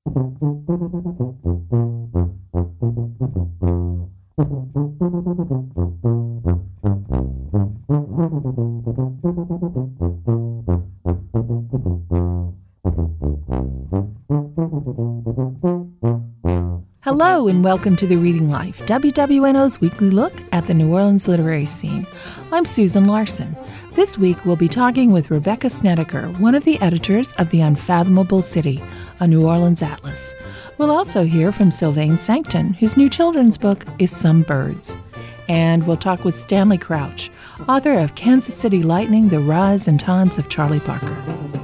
Hello and welcome to The Reading Life, WWNO's weekly look at the New Orleans literary scene. I'm Susan Larson. This week we'll be talking with Rebecca Snedeker, one of the editors of The Unfathomable City, a New Orleans atlas. We'll also hear from Sylvain Sancton, whose new children's book is Some Birds. And we'll talk with Stanley Crouch, author of Kansas City Lightning, The Rise and Times of Charlie Parker.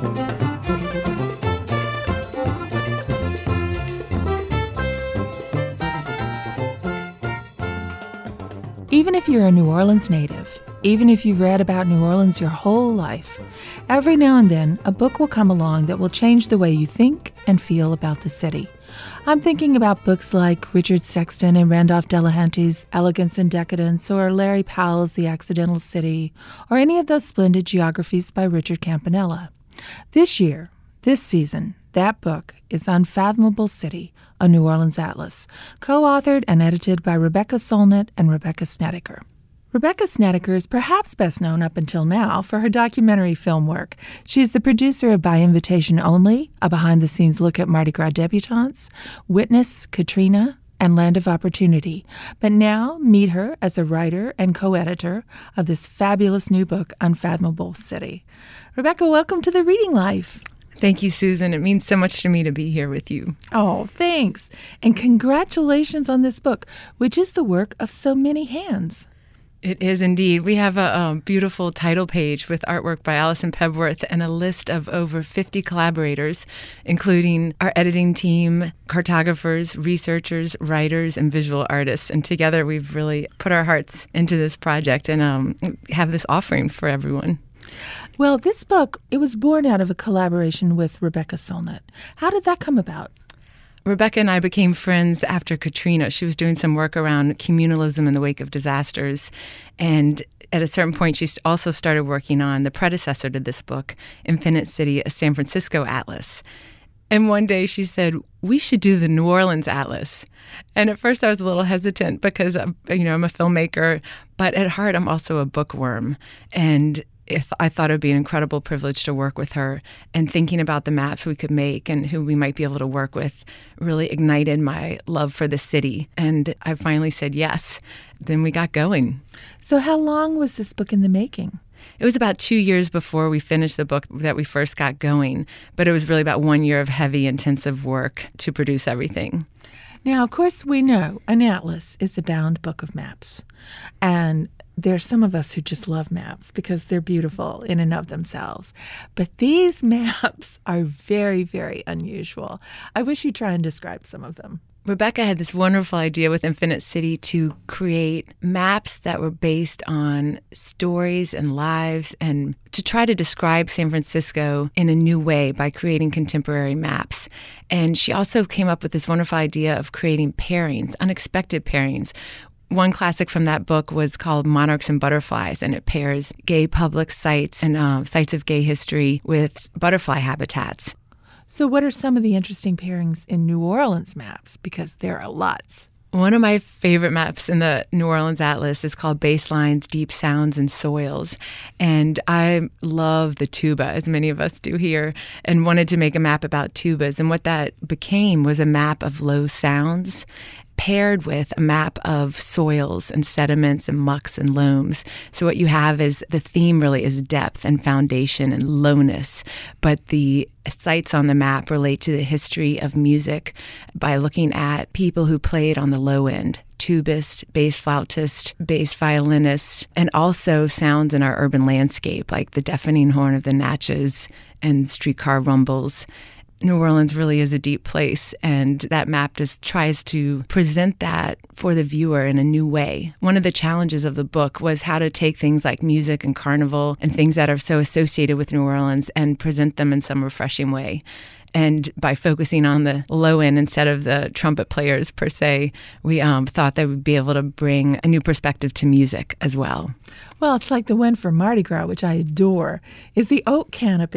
Even if you're a New Orleans native, even if you've read about New Orleans your whole life, every now and then a book will come along that will change the way you think and feel about the city. I'm thinking about books like Richard Sexton and Randolph Delahanty's Elegance and Decadence, or Larry Powell's The Accidental City, or any of those splendid geographies by Richard Campanella. This year, this season, that book is Unfathomable City, a New Orleans atlas, co-authored and edited by Rebecca Solnit and Rebecca Snedeker. Rebecca Snedeker is perhaps best known up until now for her documentary film work. She is the producer of By Invitation Only, a behind-the-scenes look at Mardi Gras debutantes, Witness, Katrina, and Land of Opportunity. But now meet her as a writer and co-editor of this fabulous new book, Unfathomable City. Rebecca, welcome to The Reading Life. Thank you, Susan. It means so much to me to be here with you. Oh, thanks. And congratulations on this book, which is the work of so many hands. It is indeed. We have a beautiful title page with artwork by Allison Pebworth and a list of over 50 collaborators, including our editing team, cartographers, researchers, writers, and visual artists. And together we've really put our hearts into this project and have this offering for everyone. Well, this book, it was born out of a collaboration with Rebecca Solnit. How did that come about? Rebecca and I became friends after Katrina. She was doing some work around communalism in the wake of disasters. And at a certain point, she also started working on the predecessor to this book, Infinite City, a San Francisco atlas. And one day she said, we should do the New Orleans atlas. And at first I was a little hesitant because, I'm a filmmaker, but at heart I'm also a bookworm. And I thought it would be an incredible privilege to work with her, and thinking about the maps we could make and who we might be able to work with really ignited my love for the city. And I finally said yes. Then we got going. So how long was this book in the making? It was about 2 years before we finished the book that we first got going, but it was really about 1 year of heavy, intensive work to produce everything. Now, of course, we know an atlas is a bound book of maps. And there's some of us who just love maps because they're beautiful in and of themselves. But these maps are very, very unusual. I wish you'd try and describe some of them. Rebecca had this wonderful idea with Infinite City to create maps that were based on stories and lives, and to try to describe San Francisco in a new way by creating contemporary maps. And she also came up with this wonderful idea of creating pairings, unexpected pairings. One classic from that book was called Monarchs and Butterflies, and it pairs gay public sites and sites of gay history with butterfly habitats. So what are some of the interesting pairings in New Orleans maps? Because there are lots. One of my favorite maps in the New Orleans Atlas is called Baselines, Deep Sounds and Soils. And I love the tuba, as many of us do here, and wanted to make a map about tubas. And what that became was a map of low sounds paired with a map of soils and sediments and mucks and loams. So what you have is the theme really is depth and foundation and lowness, but the sites on the map relate to the history of music by looking at people who played on the low end. Tubist, bass flautist, bass violinist, and also sounds in our urban landscape like the deafening horn of the Natchez and streetcar rumbles. New Orleans really is a deep place, and that map just tries to present that for the viewer in a new way. One of the challenges of the book was how to take things like music and carnival and things that are so associated with New Orleans and present them in some refreshing way. And by focusing on the low end instead of the trumpet players per se, we thought that we'd be able to bring a new perspective to music as well. Well, it's like the one for Mardi Gras, which I adore, is the oak canopy.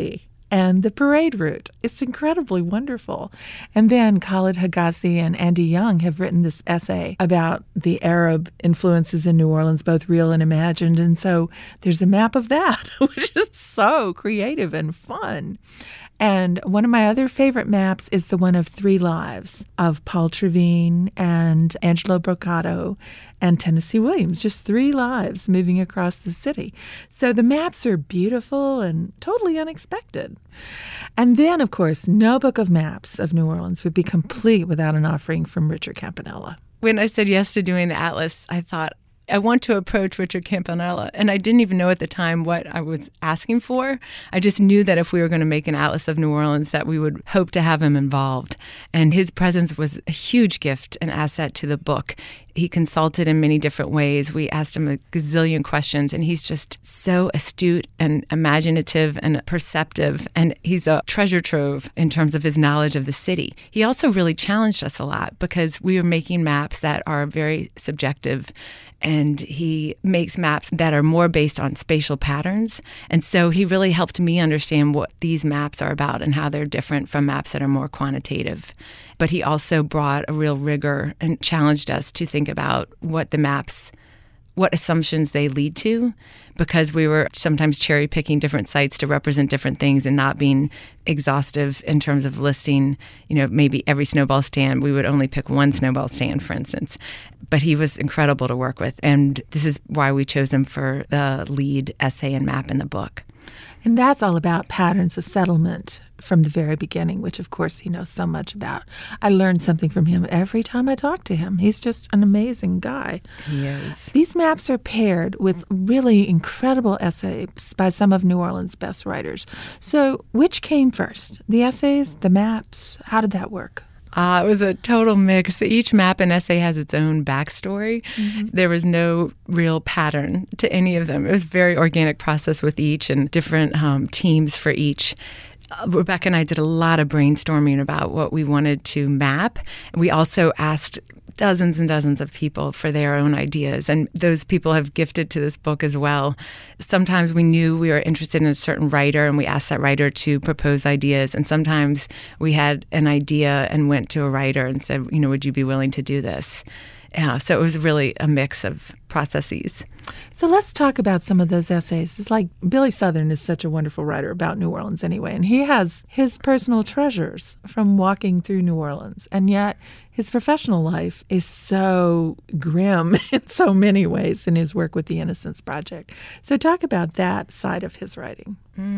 and the parade route. It's incredibly wonderful. And then Khalid Hegazi and Andy Young have written this essay about the Arab influences in New Orleans, both real and imagined. And so there's a map of that, which is so creative and fun. And one of my other favorite maps is the one of 3 Lives of Paul Trevine and Angelo Brocato and Tennessee Williams, just 3 lives moving across the city. So the maps are beautiful and totally unexpected. And then, of course, no book of maps of New Orleans would be complete without an offering from Richard Campanella. When I said yes to doing the atlas, I thought, I want to approach Richard Campanella. And I didn't even know at the time what I was asking for. I just knew that if we were going to make an Atlas of New Orleans, that we would hope to have him involved. And his presence was a huge gift and asset to the book. He consulted in many different ways. We asked him a gazillion questions, and he's just so astute and imaginative and perceptive, and he's a treasure trove in terms of his knowledge of the city. He also really challenged us a lot because we were making maps that are very subjective, and he makes maps that are more based on spatial patterns. And so he really helped me understand what these maps are about and how they're different from maps that are more quantitative. But he also brought a real rigor and challenged us to think about what the maps, what assumptions they lead to, because we were sometimes cherry picking different sites to represent different things and not being exhaustive in terms of listing, maybe every snowball stand. We would only pick one snowball stand, for instance. But he was incredible to work with. And this is why we chose him for the lead essay and map in the book. And that's all about patterns of settlement from the very beginning, which, of course, he knows so much about. I learned something from him every time I talk to him. He's just an amazing guy. He is. These maps are paired with really incredible essays by some of New Orleans' best writers. So which came first? The essays, the maps? How did that work? It was a total mix. Each map and essay has its own backstory. Mm-hmm. There was no real pattern to any of them. It was a very organic process with each and different teams for each. Rebecca and I did a lot of brainstorming about what we wanted to map. We also asked dozens and dozens of people for their own ideas, and those people have gifted to this book as well. Sometimes we knew we were interested in a certain writer, and we asked that writer to propose ideas, and sometimes we had an idea and went to a writer and said, would you be willing to do this? So it was really a mix of processes. So let's talk about some of those essays. It's like Billy Southern is such a wonderful writer about New Orleans anyway, and he has his personal treasures from walking through New Orleans, and yet his professional life is so grim in so many ways in his work with the Innocence Project. So talk about that side of his writing.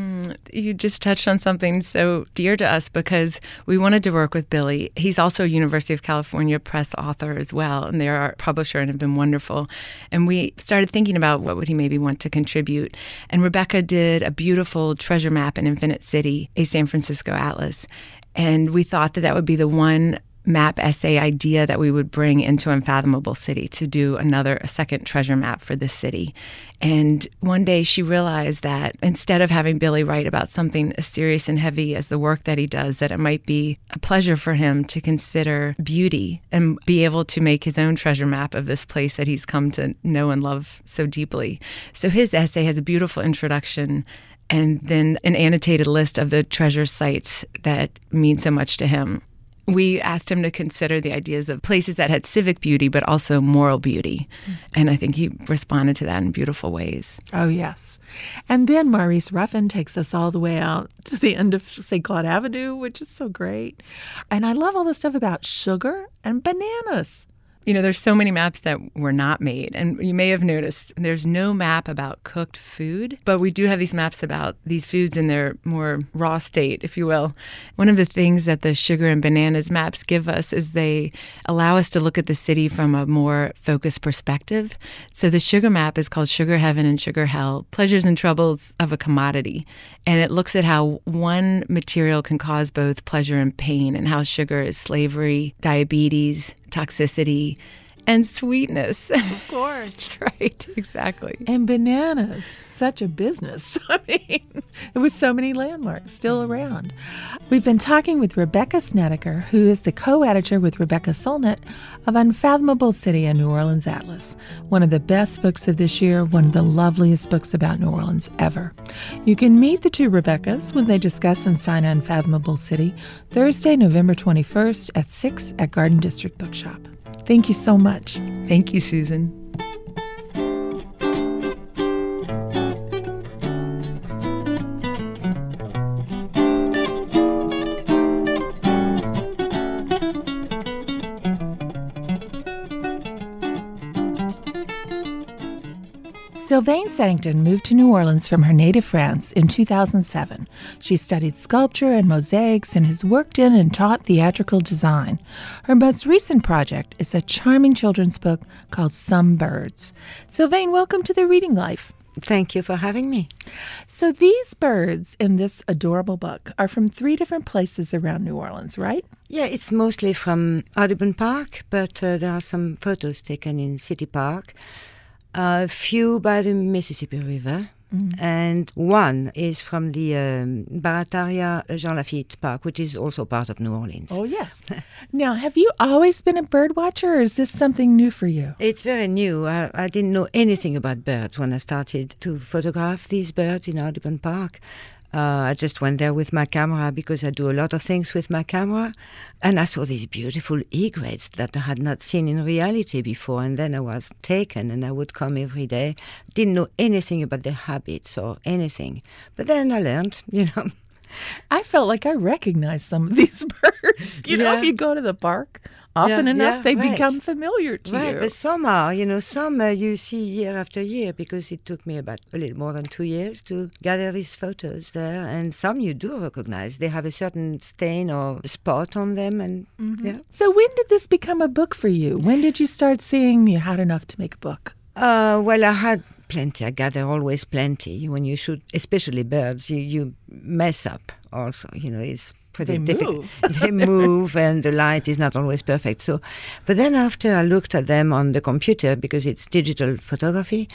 You just touched on something so dear to us because we wanted to work with Billy. He's also a University of California Press author as well, and they're our publisher and have been wonderful. And we started thinking about what would he maybe want to contribute. And Rebecca did a beautiful treasure map in Infinite City, a San Francisco atlas. And we thought that would be the one map essay idea that we would bring into Unfathomable City to do a second treasure map for this city. And one day she realized that instead of having Billy write about something as serious and heavy as the work that he does, that it might be a pleasure for him to consider beauty and be able to make his own treasure map of this place that he's come to know and love so deeply. So his essay has a beautiful introduction and then an annotated list of the treasure sites that mean so much to him. We asked him to consider the ideas of places that had civic beauty, but also moral beauty. And I think he responded to that in beautiful ways. Oh, yes. And then Maurice Ruffin takes us all the way out to the end of St. Claude Avenue, which is so great. And I love all the stuff about sugar and bananas. There's so many maps that were not made. And you may have noticed there's no map about cooked food, but we do have these maps about these foods in their more raw state, if you will. One of the things that the sugar and bananas maps give us is they allow us to look at the city from a more focused perspective. So the sugar map is called Sugar Heaven and Sugar Hell, Pleasures and Troubles of a Commodity. And it looks at how one material can cause both pleasure and pain, and how sugar is slavery, diabetes, toxicity, And sweetness. Of course. That's right, exactly. And bananas, such a business. I mean, with so many landmarks still around. We've been talking with Rebecca Snedeker, who is the co-editor with Rebecca Solnit of Unfathomable City, a New Orleans Atlas. One of the best books of this year, one of the loveliest books about New Orleans ever. You can meet the two Rebeccas when they discuss and sign Unfathomable City, Thursday, November 21st at 6 at Garden District Bookshop. Thank you so much. Thank you, Susan. Sylvain Sancton moved to New Orleans from her native France in 2007. She studied sculpture and mosaics and has worked in and taught theatrical design. Her most recent project is a charming children's book called Some Birds. Sylvain, welcome to The Reading Life. Thank you for having me. So these birds in this adorable book are from 3 different places around New Orleans, right? Yeah, it's mostly from Audubon Park, but there are some photos taken in City Park. A few by the Mississippi River, and one is from the Barataria Jean Lafitte Park, which is also part of New Orleans. Oh, yes. Now, have you always been a bird watcher, or is this something new for you? It's very new. I didn't know anything about birds when I started to photograph these birds in Audubon Park. I just went there with my camera because I do a lot of things with my camera. And I saw these beautiful egrets that I had not seen in reality before. And then I was taken and I would come every day. Didn't know anything about their habits or anything. But then I learned, I felt like I recognized some of these birds. You know, if you go to the park often enough, they become familiar to you. Right, but some are, some you see year after year, because it took me about a little more than 2 years to gather these photos there. And some you do recognize. They have a certain stain or spot on them. And So when did this become a book for you? When did you start seeing you had enough to make a book? Well, I had plenty. I gather always plenty. When you shoot, especially birds, you mess up also. It's pretty difficult. They move and the light is not always perfect. But then after I looked at them on the computer, because it's digital photography,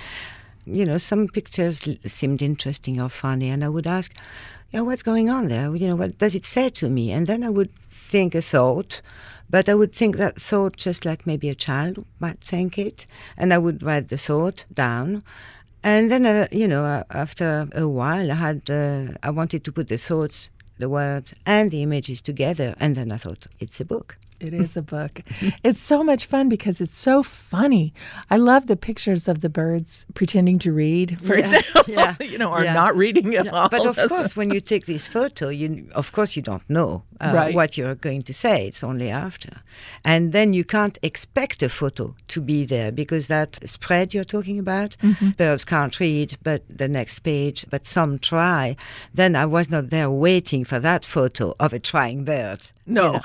some pictures seemed interesting or funny, and I would ask, what's going on there? What does it say to me? And then I would think a thought, but I would think that thought just like maybe a child might think it, and I would write the thought down. And then, after a while, I wanted to put the thoughts, the words, and the images together, and then I thought, it's a book. It is a book. It's so much fun because it's so funny. I love the pictures of the birds pretending to read, for example, or not reading at all. But of course, when you take this photo, you don't know what you're going to say. It's only after. And then you can't expect a photo to be there, because that spread you're talking about, birds can't read, but the next page, but some try. Then I was not there waiting for that photo of a trying bird. No.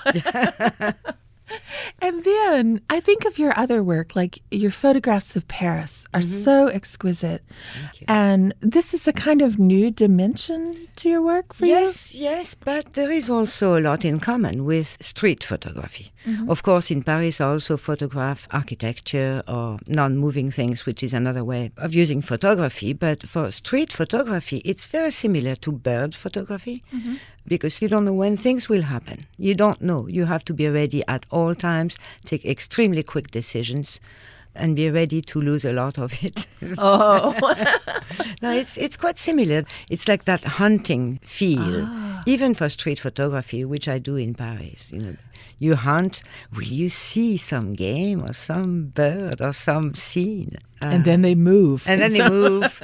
And then I think of your other work, like your photographs of Paris are so exquisite. Thank you. And this is a kind of new dimension to your work for you? Yes, but there is also a lot in common with street photography. Of course, in Paris, I also photograph architecture or non-moving things, which is another way of using photography. But for street photography, it's very similar to bird photography. Because you don't know when things will happen. You don't know. You have to be ready at all times, take extremely quick decisions, and be ready to lose a lot of it. Oh. No, it's quite similar. It's like that hunting feel, even for street photography, which I do in Paris. You hunt, will you see some game or some bird or some scene? And then they move. And then they move.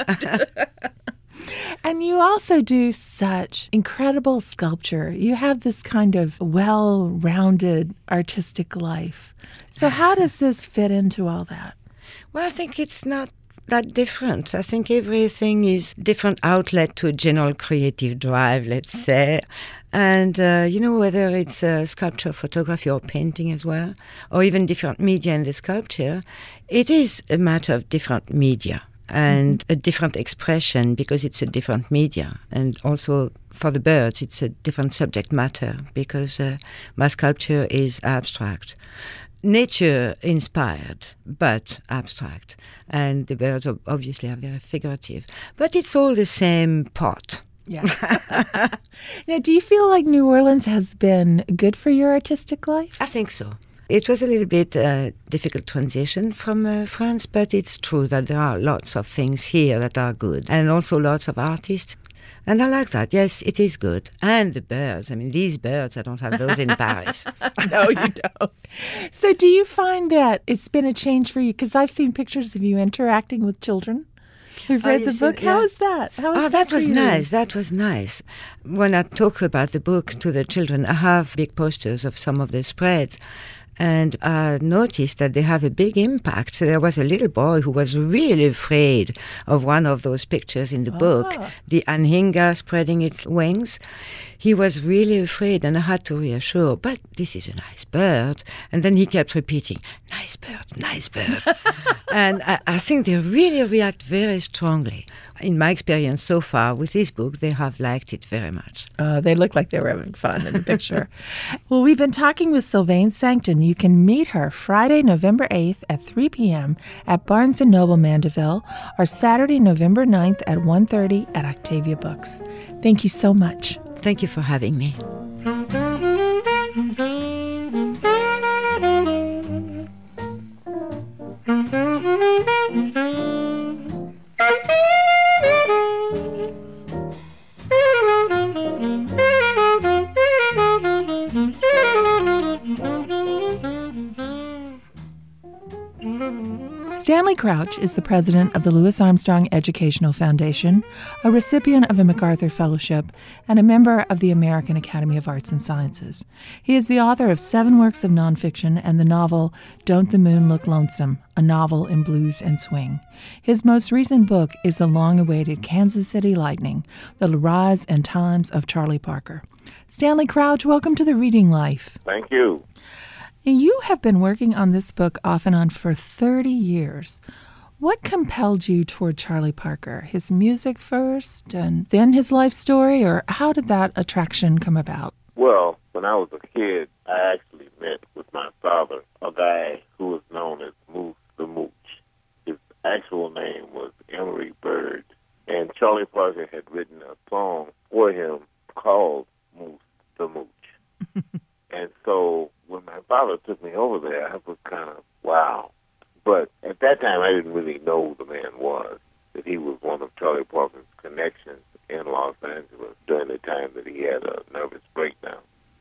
And you also do such incredible sculpture. You have this kind of well-rounded artistic life. So how does this fit into all that? Well, I think it's not that different. I think everything is different outlet to a general creative drive, let's say. And, whether it's sculpture, photography, or painting as well, or even different media in the sculpture, it is a matter of different media. And a different expression, because it's a different media. And also for the birds, it's a different subject matter, because my sculpture is abstract. nature inspired, but abstract. And the birds obviously are very figurative. But it's all the same pot. Yes. Now, do you feel like New Orleans has been good for your artistic life? I think so. It was a little bit difficult transition from France, but it's true that there are lots of things here that are good, and also lots of artists. And I like that. Yes, it is good. And the birds. I mean, these birds, I don't have those in Paris. No, you don't. So do you find that it's been a change for you? Because I've seen pictures of you interacting with children who've read the book. How is that? That was nice. That was nice. When I talk about the book to the children, I have big posters of some of the spreads. And I noticed that they have a big impact. So there was a little boy who was really afraid of one of those pictures in the book, the anhinga spreading its wings. He was really afraid, and I had to reassure, but this is a nice bird. And then he kept repeating, nice bird, nice bird. And I think they really react very strongly. In my experience so far with this book, they have liked it very much. They look like they were having fun in the picture. Well, we've been talking with Sylvain Sancton. You can meet her Friday, November 8th at 3 p.m. at Barnes & Noble Mandeville, or Saturday, November 9th at 1:30 at Octavia Books. Thank you so much. Thank you for having me. Stanley Crouch is the president of the Louis Armstrong Educational Foundation, a recipient of a MacArthur Fellowship, and a member of the American Academy of Arts and Sciences. He is the author of 7 works of nonfiction and the novel Don't the Moon Look Lonesome, a novel in blues and swing. His most recent book is the long-awaited Kansas City Lightning, The Rise and Times of Charlie Parker. Stanley Crouch, welcome to The Reading Life. Thank you. You have been working on this book off and on for 30 years. What compelled you toward Charlie Parker? His music first and then his life story, or how did that attraction come about? Well, when I was a kid, I actually met with my father, a guy who was known as Moose the Mooch. His actual name was Emery Bird, and Charlie Parker had written a song for him called Moose the Mooch. And so when my father took me over there, I was kind of, wow. But at that time, I didn't really know who the man was, that he was one of Charlie Parker's connections in Los Angeles during the time that he had a nervous breakdown.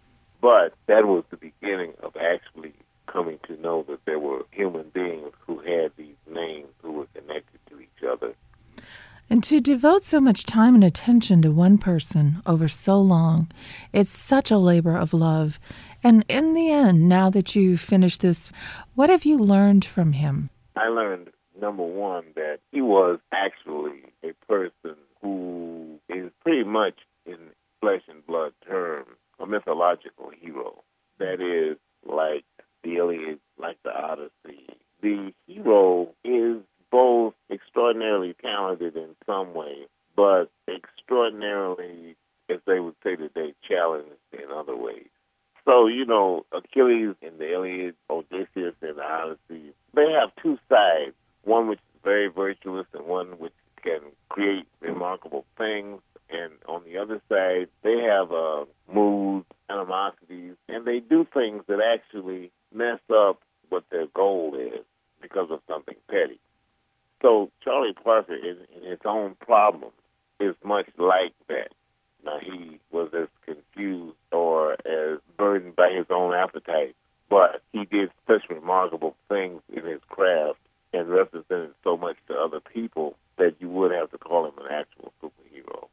But that was the beginning of actually coming to know that there were human beings who had these names who were connected to each other. And to devote so much time and attention to one person over so long, it's such a labor of love. And in the end, now that you've finished this, what have you learned from him? I learned, number one, that he was actually a person who is pretty much, in flesh and blood terms, a mythological hero. That is, like the Iliad, like the Odyssey. The hero is both extraordinarily talented in some ways, but extraordinarily, as they would say today, challenged in other ways. So, Achilles in the Iliad, Odysseus in the Odyssey, they have two sides, one which is very virtuous and one which can create remarkable things. And on the other side, they have moods, animosities, and they do things that actually mess up what their goal is because of something petty. So Charlie Parker, in his own problems, is much like that. Now, he was as confused or as burdened by his own appetite, but he did such remarkable things in his craft and represented so much to other people that you would have to call him an actual superhero.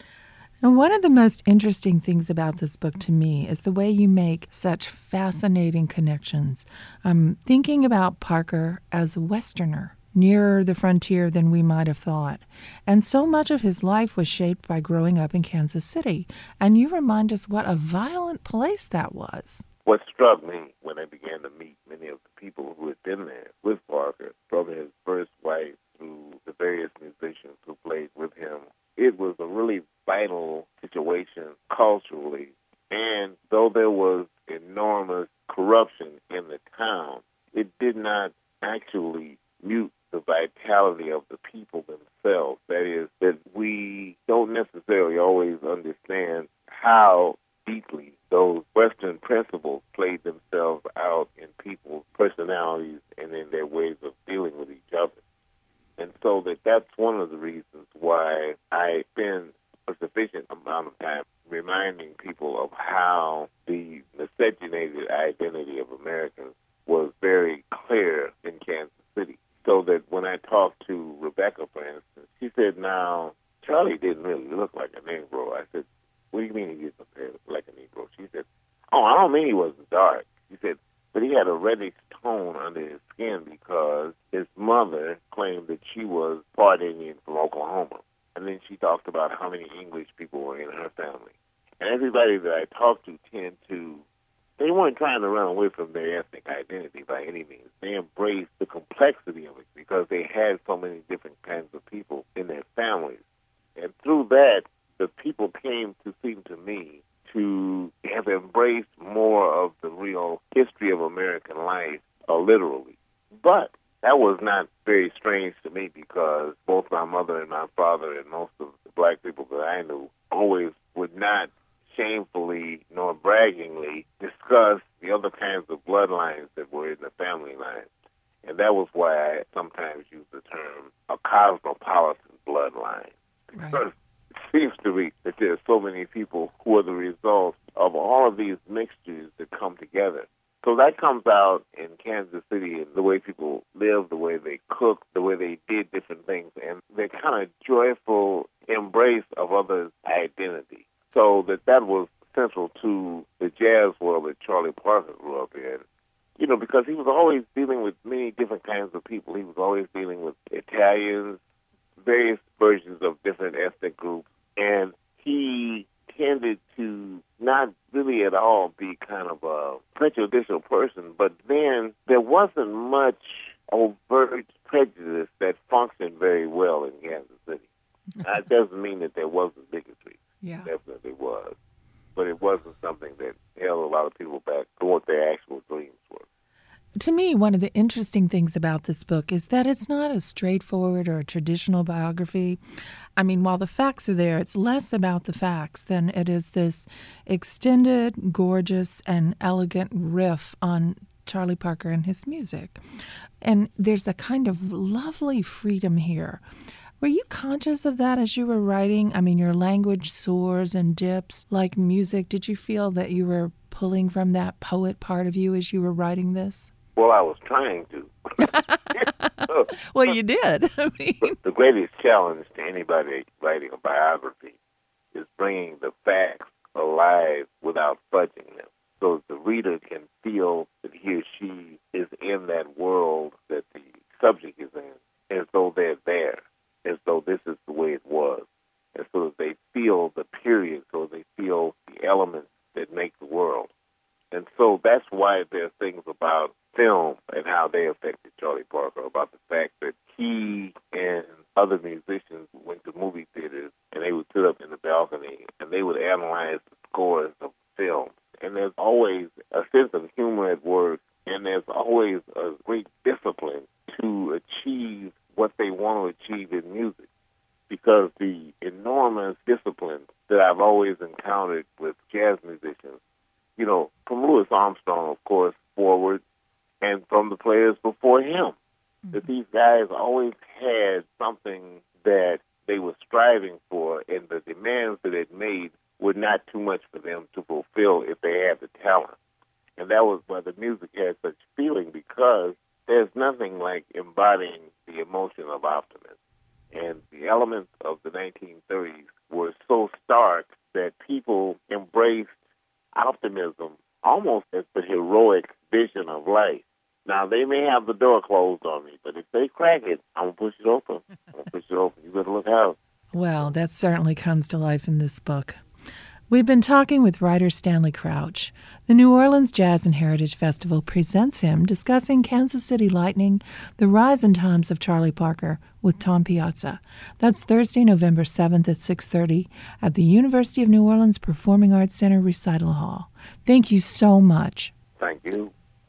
And one of the most interesting things about this book to me is the way you make such fascinating connections. Thinking about Parker as a Westerner, nearer the frontier than we might have thought. And so much of his life was shaped by growing up in Kansas City. And you remind us what a violent place that was. What struck me when I began to meet many of the people who had been there with Parker, from his first wife through the various musicians who played with him, it was a really vital situation culturally. And though there was enormous corruption in the town, it did not actually mute the vitality of the people themselves. That is, that we don't necessarily always understand how deeply those Western principles played themselves out in people's personalities and in their ways of dealing with each other. And so that's one of the reasons why I spend a sufficient amount of time reminding people of how the miscegenated identity of Americans was very clear in Kansas City. So that when I talked to Rebecca, for instance, she said, now, Charlie didn't really look like a Negro. I said, what do you mean he didn't look like a Negro? She said, oh, I don't mean he wasn't dark. She said, but he had a reddish tone under his skin because his mother claimed that she was part Indian from Oklahoma. And then she talked about how many English people were in her family. And everybody that I talked to they weren't trying to run away from their ethnic identity by any means. They embraced the complexity of it because they had so many different kinds of people in their families. And through that, the people came to seem to me to have embraced more of the real history of American life, literally. But that was not very strange to me because both my mother and my father and most of the black people that I knew always would not shamefully nor braggingly discuss the other kinds of bloodlines that were in the family line. And that was why I sometimes use the term a cosmopolitan bloodline. Right. Because it seems to me that there are so many people who are the result of all of these mixtures that come together. So that comes out in Kansas City in the way people live, the way they cook, the way they did different things, and their kind of joyful embrace of others' identity. So that was central to the jazz world that Charlie Parker grew up in. You know, because he was always dealing with many different kinds of people. He was always dealing with Italians, various versions of different ethnic groups, and he tended to not really at all be kind of a prejudicial person, but then there wasn't much overt prejudice that functioned very well in Kansas City. That doesn't mean that there wasn't bigotry. Yeah. Definitely was. But it wasn't something that held a lot of people back from what their actual dreams were. To me, one of the interesting things about this book is that it's not a straightforward or a traditional biography. I mean, while the facts are there, it's less about the facts than it is this extended, gorgeous, and elegant riff on Charlie Parker and his music. And there's a kind of lovely freedom here. Were you conscious of that as you were writing? I mean, your language soars and dips like music. Did you feel that you were pulling from that poet part of you as you were writing this? Well, I was trying to. Well, you did. I mean, the greatest challenge to anybody writing a biography is bringing the facts alive without fudging them, so that the reader can feel that he or she is in that world that the subject is in, as though they're there, as though this is the way it was, and so that they feel the period, so they feel the elements that make the world. And so that's why there are things about film and how they affected Charlie Parker, about the fact that he and other musicians went to movie theaters and they would sit up in the balcony and they would analyze the scores of films. And there's always a sense of humor at work, and there's always a great discipline to achieve what they want to achieve in music, because the enormous discipline that I've always encountered with jazz musicians, you know, from Louis Armstrong, of course, forward, and from the players before him, that these guys always had something that they were striving for, and the demands that it made were not too much for them to fulfill if they had the talent. And that was why the music had such feeling, because there's nothing like embodying the emotion of optimism. And the elements of the 1930s were so stark that people embraced optimism almost as the heroic vision of life. Now, they may have the door closed on me, but if they crack it, I'm going to push it open. You better look out. Well, that certainly comes to life in this book. We've been talking with writer Stanley Crouch. The New Orleans Jazz and Heritage Festival presents him discussing Kansas City Lightning, the rise and times of Charlie Parker, with Tom Piazza. That's Thursday, November 7th at 6:30 at the University of New Orleans Performing Arts Center Recital Hall. Thank you so much. Thank you.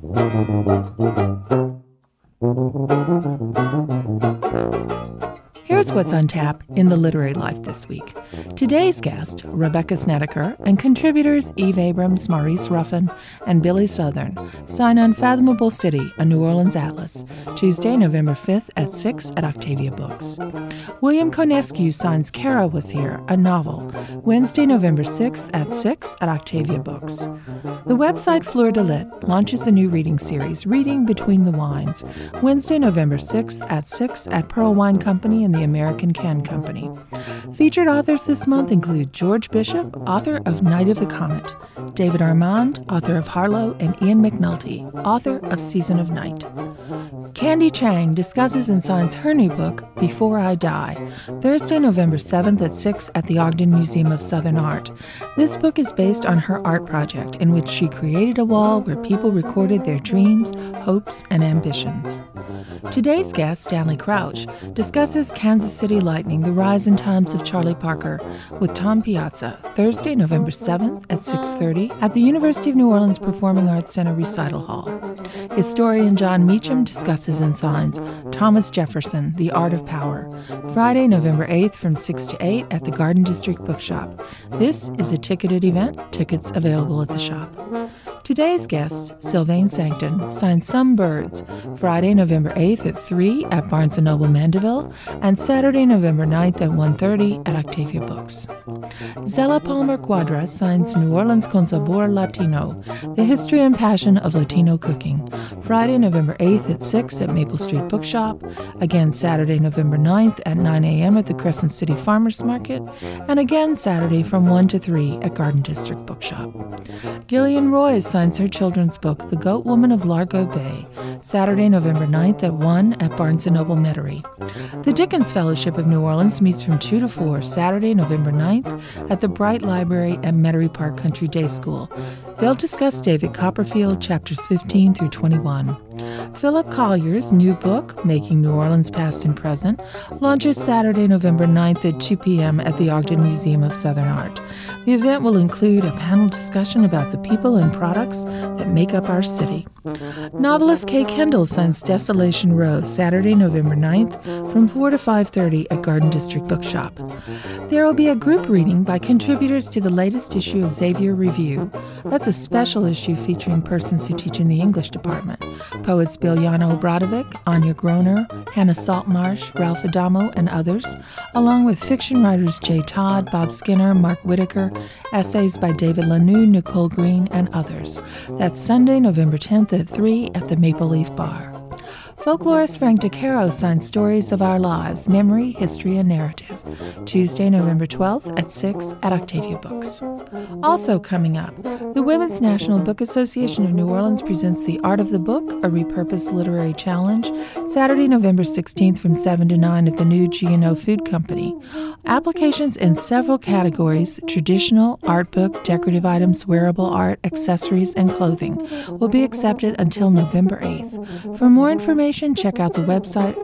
Here's what's on tap in the literary life this week. Today's guest, Rebecca Snedeker, and contributors Eve Abrams, Maurice Ruffin, and Billy Southern sign Unfathomable City, a New Orleans Atlas, Tuesday, November 5th at 6 at Octavia Books. William Konescu signs Kara Was Here, a novel, Wednesday, November 6th at 6 at Octavia Books. The website Fleur de Lit launches a new reading series, Reading Between the Wines, Wednesday, November 6th at 6 at Pearl Wine Company and the American Can Company. Featured authors this month include George Bishop, author of Night of the Comet, David Armand, author of Harlow, and Ian McNulty, author of Season of Night. Candy Chang discusses and signs her new book, Before I Die, Thursday, November 7th at 6 at the Ogden Museum of Southern Art. This book is based on her art project in which she created a wall where people recorded their dreams, hopes, and ambitions. Today's guest, Stanley Crouch, discusses Kansas City Lightning, The Rise and Times of Charlie Parker with Tom Piazza, Thursday, November 7th at 6:30 at the University of New Orleans Performing Arts Center Recital Hall. Historian John Meacham discusses and signs Thomas Jefferson, The Art of Power, Friday, November 8th from 6 to 8 at the Garden District Bookshop. This is a ticketed event, tickets available at the shop. Today's guest, Sylvain Sancton, signs Some Birds, Friday, November 8th at 3 at Barnes & Noble Mandeville, and Saturday, November 9th at 1:30 at Octavia Books. Zella Palmer Cuadra signs New Orleans con Sabor Latino, The History and Passion of Latino Cooking, Friday, November 8th at 6 at Maple Street Bookshop, again Saturday, November 9th at 9 a.m. at the Crescent City Farmers Market, and again Saturday from 1 to 3 at Garden District Bookshop. Gillian Royce signs her children's book, The Goat Woman of Largo Bay, Saturday, November 9th at 1 at Barnes & Noble Metairie. The Dickens Fellowship of New Orleans meets from 2 to 4 Saturday, November 9th at the Bright Library at Metairie Park Country Day School. They'll discuss David Copperfield, chapters 15 through 21. Philip Collier's new book, Making New Orleans Past and Present, launches Saturday, November 9th at 2 p.m. at the Ogden Museum of Southern Art. The event will include a panel discussion about the people and products that make up our city. Novelist Kay Kendall signs Desolation Row, Saturday, November 9th from 4 to 5:30 at Garden District Bookshop. There will be a group reading by contributors to the latest issue of Xavier Review. That's a special issue featuring persons who teach in the English department. Poets Biljana Obradovic, Anya Groner, Hannah Saltmarsh, Ralph Adamo, and others, along with fiction writers Jay Todd, Bob Skinner, Mark Whitaker, essays by David Lanoux, Nicole Green, and others. That's Sunday, November 10th at 3 at the Maple Leaf Bar. Folklorist Frank DeCaro signs Stories of Our Lives, Memory, History, and Narrative, Tuesday, November 12th at 6 at Octavia Books. Also coming up, the Women's National Book Association of New Orleans presents The Art of the Book, a repurposed literary challenge, Saturday, November 16th from 7 to 9 at the new G&O Food Company. Applications in several categories, traditional, art book, decorative items, wearable art, accessories, and clothing, will be accepted until November 8th. For more information, check out the website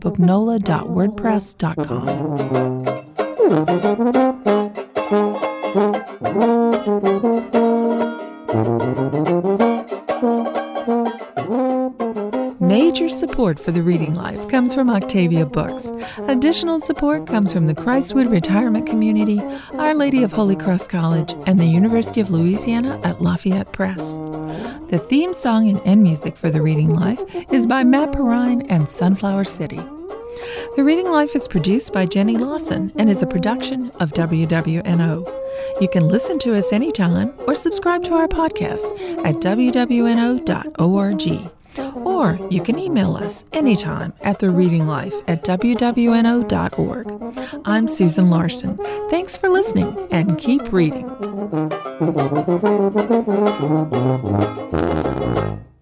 artofthebooknola.wordpress.com. Major support for the Reading Life comes from Octavia Books. Additional support comes from the Christwood Retirement Community, Our Lady of Holy Cross College, and the University of Louisiana at Lafayette Press. The theme song and end music for The Reading Life is by Matt Perrine and Sunflower City. The Reading Life is produced by Jenny Lawson and is a production of WWNO. You can listen to us anytime or subscribe to our podcast at wwno.org. Or you can email us anytime at thereadinglife@wwno.org. I'm Susan Larson. Thanks for listening and keep reading.